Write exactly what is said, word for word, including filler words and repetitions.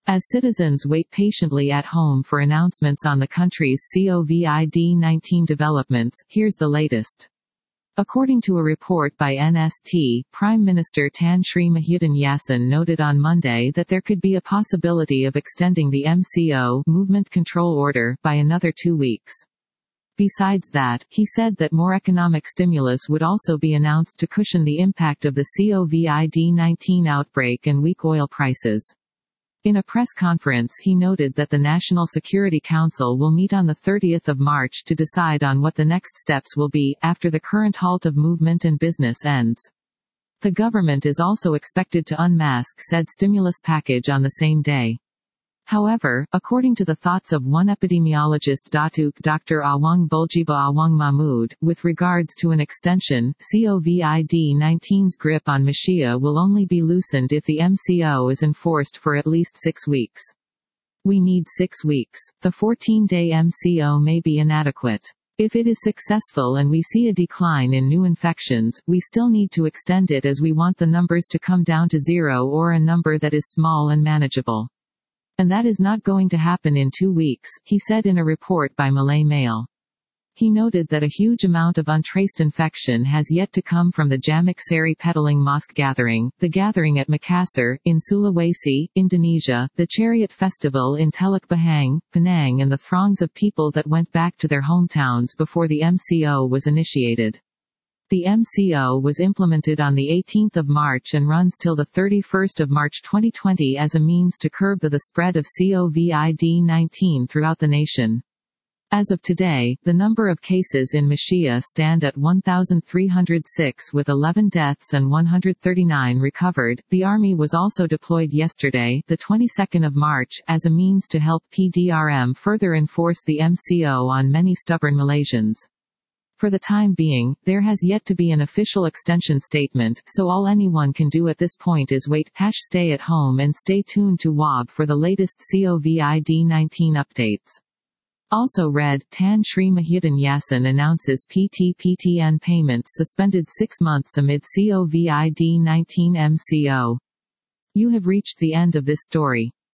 As citizens wait patiently at home for announcements on the country's COVID nineteen developments, here's the latest. According to a report by N S T, Prime Minister Tan Sri Muhyiddin Yassin noted on Monday that there could be a possibility of extending the M C O Movement Control Order by another two weeks. Besides that, he said that more economic stimulus would also be announced to cushion the impact of the COVID nineteen outbreak and weak oil prices. In a press conference, he noted that the National Security Council will meet on the thirtieth of March to decide on what the next steps will be, after the current halt of movement and business ends. The government is also expected to unmask said stimulus package on the same day. However, according to the thoughts of one epidemiologist Doctor Awang Buljiba Awang Mahmood, with regards to an extension, COVID nineteen's grip on Malaysia will only be loosened if the M C O is enforced for at least six weeks. We need six weeks. The fourteen-day M C O may be inadequate. If it is successful and we see a decline in new infections, we still need to extend it as we want the numbers to come down to zero or a number that is small and manageable. And that is not going to happen in two weeks, he said in a report by Malay Mail. He noted that a huge amount of untraced infection has yet to come from the Jamak Seri Petaling Mosque gathering, the gathering at Makassar, in Sulawesi, Indonesia, the Chariot Festival in Teluk Bahang, Penang, and the throngs of people that went back to their hometowns before the M C O was initiated. The M C O was implemented on the eighteenth of March and runs till the thirty-first of March twenty twenty as a means to curb the spread of COVID nineteen throughout the nation. As of today, the number of cases in Malaysia stand at one thousand three hundred six with eleven deaths and one hundred thirty-nine recovered. The army was also deployed yesterday, the twenty-second of March, as a means to help P D R M further enforce the M C O on many stubborn Malaysians. For the time being, there has yet to be an official extension statement, so all anyone can do at this point is wait, hash stay at home and stay tuned to W A B for the latest COVID nineteen updates. Also read, Tan Sri Muhyiddin Yassin announces P T P T N payments suspended six months amid COVID nineteen M C O. You have reached the end of this story.